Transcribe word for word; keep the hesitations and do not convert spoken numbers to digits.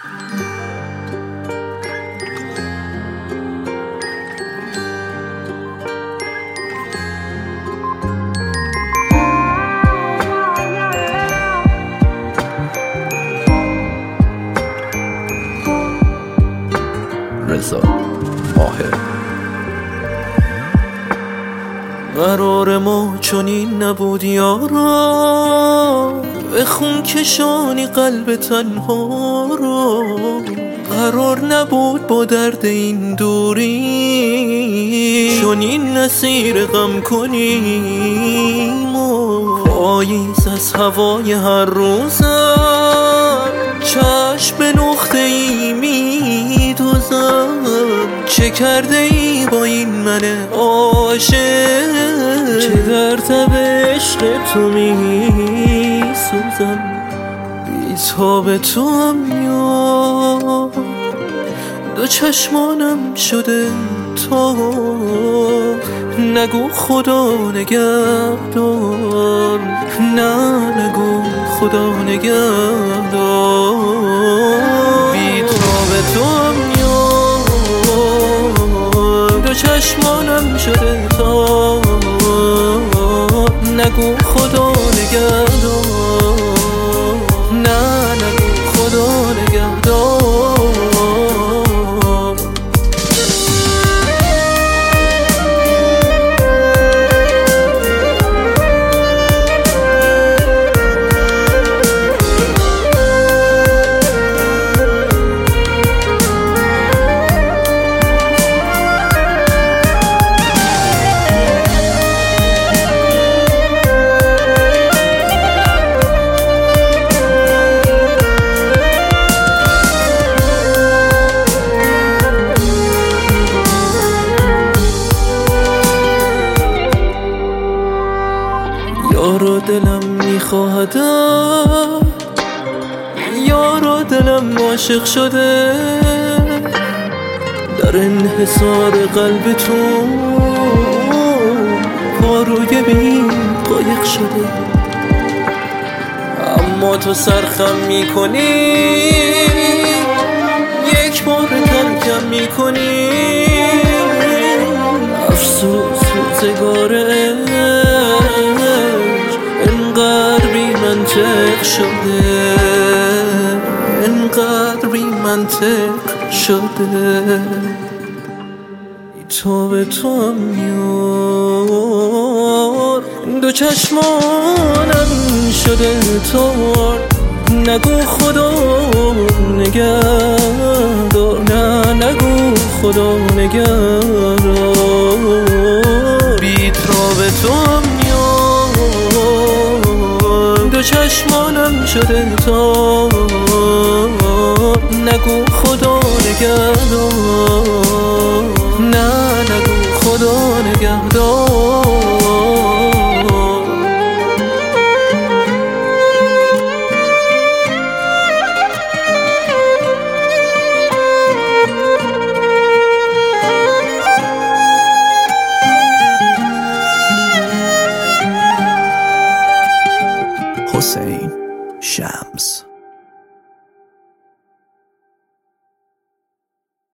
رضا ماهر. قرار ما چنین نبود یارا، به خون کشانی قلب تنها را. قرار نبود با درد این دوری چنین نصیر غم کنیم. و پاییز از هوای هر روزم چشم به نقطه ای می دوزم. چه کرده ای با این من عاشق که در تب عشق تو می سوزم. بی تاب تو هم یار، دو چشمانم شده تا نگو خدا نگهدار. نه نگو خدا نگهدار. بی تاب تو هم یار، دو چشمانم شده تا نگو خدا نگهدار. نه نگو خدا نگهدار. یارو دلم میخواهدم، یارو دلم عاشق شده، در انحصار قلب تو پاروی بین قایق شده. اما تو سرخم میکنی، یک بار ترکم میکنی. افسوس روزگار انقدر بی منطق شده، انقدر بی منطق شده. تو به تو هم یار، دو چشمانم شده تار. نگو خدا نگهدار. نه نگو خدا نگهدار. بی به تو هم یار، دو چشمانم شده تا نگو خدا نگهدار. نه نگو خدا نگهدار.